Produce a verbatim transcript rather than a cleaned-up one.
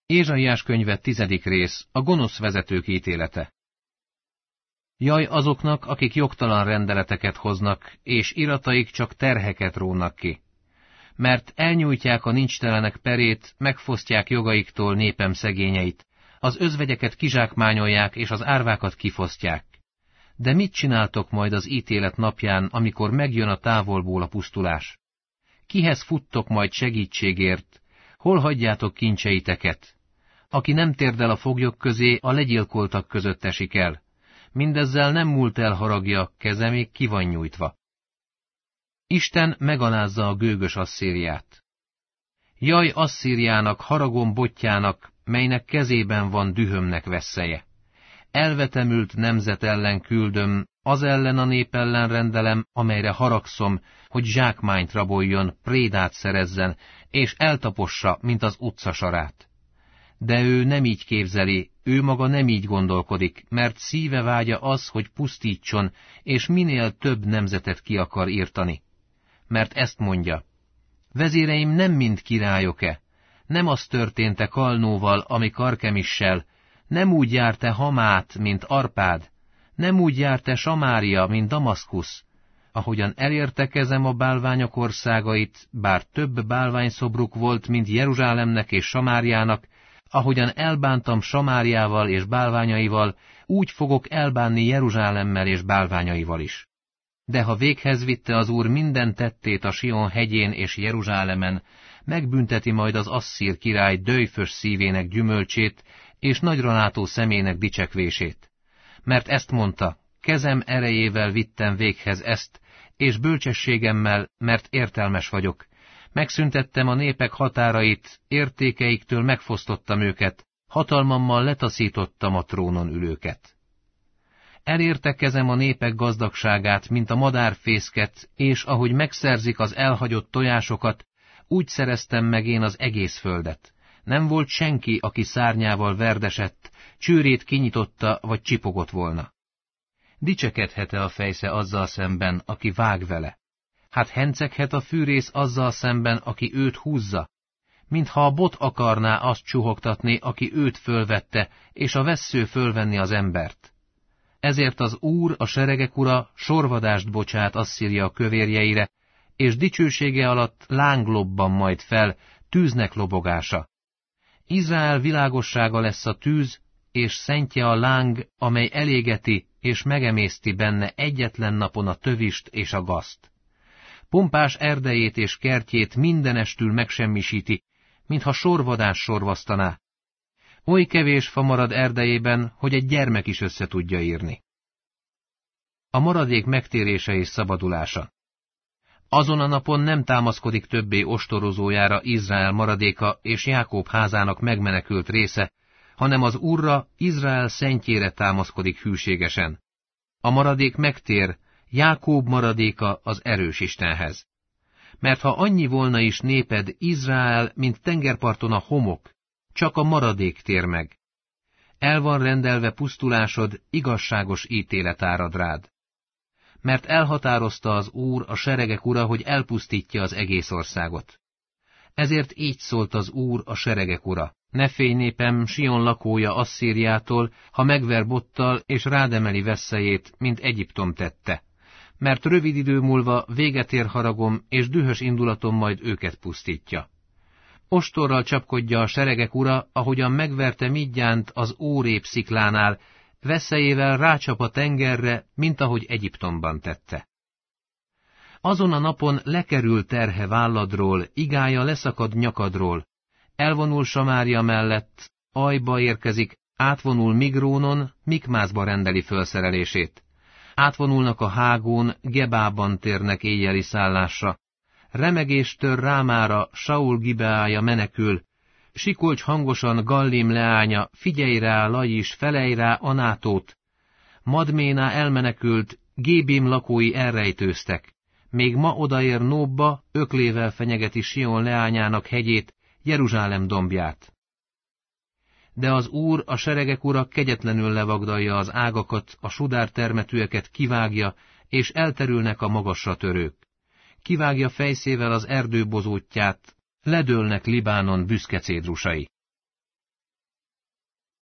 Ézsaiás könyve tizedik rész, a gonosz vezetők ítélete. Jaj azoknak, akik jogtalan rendeleteket hoznak, és irataik csak terheket rónak ki. Mert elnyújtják a nincstelenek perét, megfosztják jogaiktól népem szegényeit, az özvegyeket kizsákmányolják, és az árvákat kifosztják. De mit csináltok majd az ítélet napján, amikor megjön a távolból a pusztulás? Kihez futtok majd segítségért? Hol hagyjátok kincseiteket? Aki nem térdel a foglyok közé, a legyilkoltak között esik el. Mindezzel nem múlt el haragja, keze még ki van nyújtva. Isten megalázza a gőgös Asszíriát. Jaj Asszíriának, haragom botjának, melynek kezében van dühömnek vesszeje. Elvetemült nemzet ellen küldöm, az ellen a nép ellen rendelem, amelyre haragszom, hogy zsákmányt raboljon, prédát szerezzen, és eltapossa, mint az utcasarát. De ő nem így képzeli, ő maga nem így gondolkodik, mert szíve vágya az, hogy pusztítson, és minél több nemzetet ki akar írtani. Mert ezt mondja, vezéreim nem mind királyok-e, nem az történt-e Kalnóval, ami Karkemissel, nem úgy járt-e Hamát, mint Arpád, nem úgy járt-e Samária, mint Damaszkusz, ahogyan elérte kezem a bálványok országait, bár több bálványszobruk volt, mint Jeruzsálemnek és Samáriának, ahogyan elbántam Samáriával és bálványaival, úgy fogok elbánni Jeruzsálemmel és bálványaival is. De ha véghez vitte az Úr minden tettét a Sion hegyén és Jeruzsálemen, megbünteti majd az asszír király döjfös szívének gyümölcsét, és nagyralátó szemének dicsekvését. Mert ezt mondta, kezem erejével vittem véghez ezt, és bölcsességemmel, mert értelmes vagyok. Megszüntettem a népek határait, értékeiktől megfosztottam őket, hatalmammal letaszítottam a trónon ülőket. Elérte kezem a népek gazdagságát, mint a madárfészket, és ahogy megszerzik az elhagyott tojásokat, úgy szereztem meg én az egész földet. Nem volt senki, aki szárnyával verdesett, csőrét kinyitotta, vagy csipogott volna. Dicsekedhet-e a fejsze azzal szemben, aki vág vele? Hát henceghet a fűrész azzal szemben, aki őt húzza? Mintha a bot akarná azt csuhogtatni, aki őt fölvette, és a vessző fölvenni az embert. Ezért az Úr, a seregek ura, sorvadást bocsát Asszíria kövérjeire, és dicsősége alatt láng lobban majd fel, tűznek lobogása. Izrael világossága lesz a tűz, és szentje a láng, amely elégeti és megemészti benne egyetlen napon a tövist és a gazt. Pompás erdejét és kertjét mindenestül megsemmisíti, mintha sorvadás sorvasztaná. Oly kevés fa marad erdejében, hogy egy gyermek is össze tudja írni. A maradék megtérése és szabadulása. Azon a napon nem támaszkodik többé ostorozójára Izrael maradéka és Jákob házának megmenekült része, hanem az Úrra, Izrael szentjére támaszkodik hűségesen. A maradék megtér, Jákob maradéka az erős Istenhez. Mert ha annyi volna is néped, Izrael, mint tengerparton a homok, csak a maradék tér meg. El van rendelve pusztulásod, igazságos ítélet árad rád. Mert elhatározta az Úr, a seregek ura, hogy elpusztítja az egész országot. Ezért így szólt az Úr, a seregek ura, ne félj népem, Sion lakója Asszíriától, ha megver bottal és rádemeli veszélyét, mint Egyiptom tette. Mert rövid idő múlva véget ér haragom, és dühös indulatom majd őket pusztítja. Ostorral csapkodja a seregek ura, ahogyan megverte Midjánt az Órép sziklánál, veszélyével rácsap a tengerre, mint ahogy Egyiptomban tette. Azon a napon lekerül terhe válladról, igája leszakad nyakadról, elvonul Samária mellett, Ajba érkezik, átvonul Migrónon, Mikmászba rendeli fölszerelését. Átvonulnak a Hágón, Gebában térnek éjjeli szállásra. Remegés tör Rámára, Saul Gibeája menekül, sikolcs hangosan Gallim leánya, figyelj rá, Lajis, felej rá Anátót. Madméná elmenekült, Gébim lakói elrejtőztek. Még ma odaér Nóbba, öklével fenyegeti Sion leányának hegyét, Jeruzsálem dombját. De az Úr, a seregek ura kegyetlenül levagdalja az ágakat, a sudártermetűeket kivágja, és elterülnek a magasra törők. Kivágja fejszével az erdő bozótját, ledőlnek Libánon büszke cédrusai.